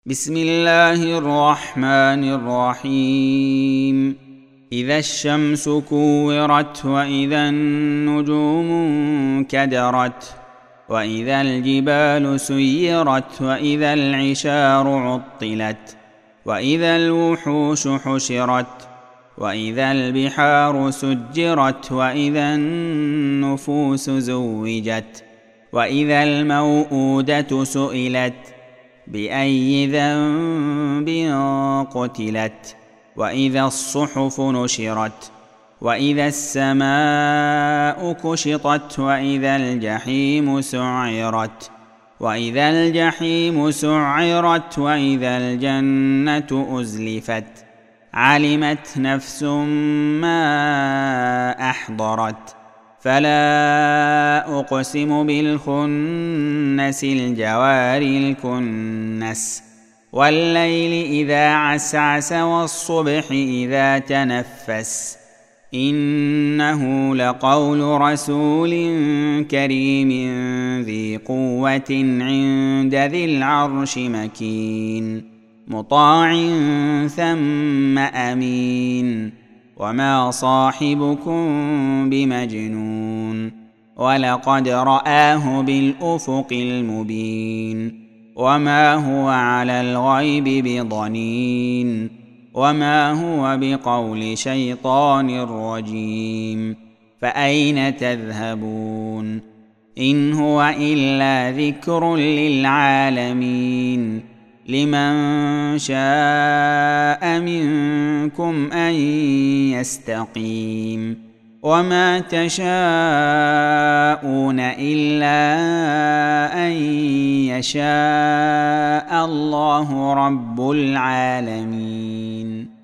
بسم الله الرحمن الرحيم. إذا الشمس كورت وإذا النجوم انكدرت وإذا الجبال سيرت وإذا العشار عطلت وإذا الوحوش حشرت وإذا البحار سجرت وإذا النفوس زوجت وإذا الموءودة سئلت بأي ذنب قتلت وإذا الصحف نشرت وإذا السماء كشطت وإذا الجحيم سعرت وإذا الجحيم سعرت وإذا الجنة أزلفت علمت نفس ما أحضرت فلا أقسم بالخنس الجوار الكنس والليل إذا عسعس والصبح إذا تنفس إنه لقول رسول كريم ذي قوة عند ذي العرش مكين مطاع ثم أمين وما صاحبكم بمجنون ولقد رآه بالأفق المبين وما هو على الغيب بضنين وما هو بقول شيطان رجيم فأين تذهبون إن هو إلا ذكر للعالمين لمن شاء منكم أن يستقيم وما تشاءون إلا أن يشاء الله رب العالمين.